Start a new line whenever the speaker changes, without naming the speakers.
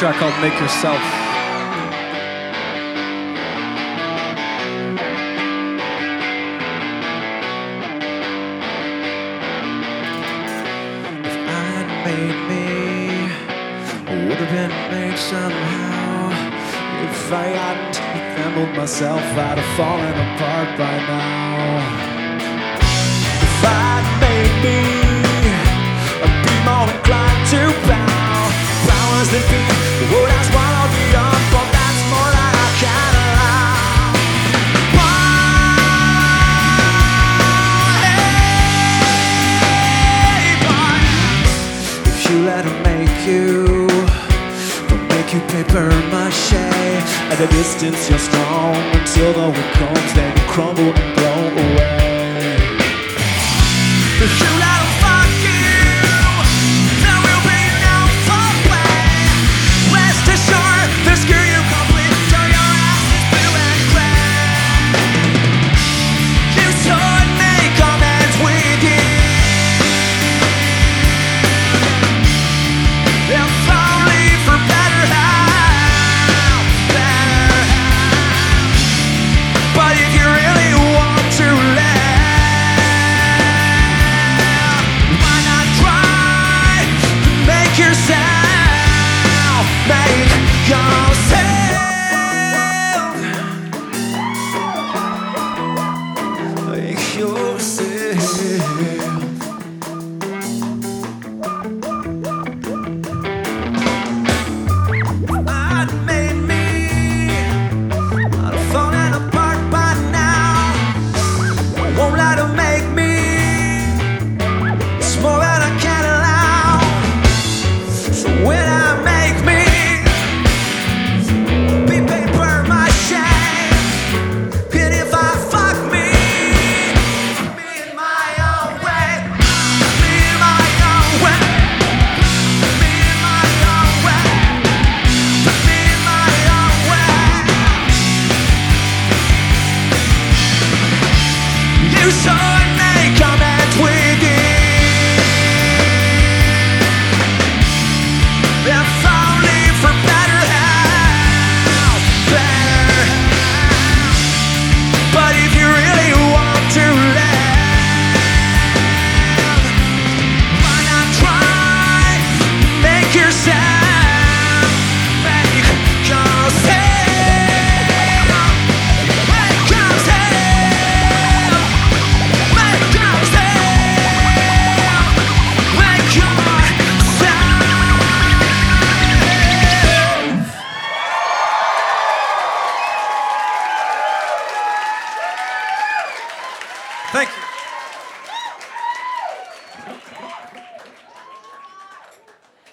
track called Make Yourself.
If I had made me, I would have been made somehow. If I hadn't assembled myself, I'd have fallen apart by now. If I had made me, I'd be more inclined to bow. Powers that be would have swallowed me up, but that's more than I can allow. Hey, boy, if you let her make you, they'll make you paper mache. At a distance you're strong, until the wind comes, then you crumble and blow away. If you let them fuck you, there will be no foreplay. Rest assured, they'll screw you complete till your ass is blue and gray. You should make amends with you. If only for better health, better health. But if you really want to live, why not try to make yourself, make yourself, make yourself. I'd made me, I'd have fallen apart by now. I won't let her make me. It's more than I can allow. So when I make me, be paper mache. And if I fuck me in my own way, me in my own way, me in my own way, me in my own way. You should make amends with it. If only for better health, better health. But if you really want to live, why not try? Make yourself, make yourself, make yourself, make yourself, make yourself.
Thank you.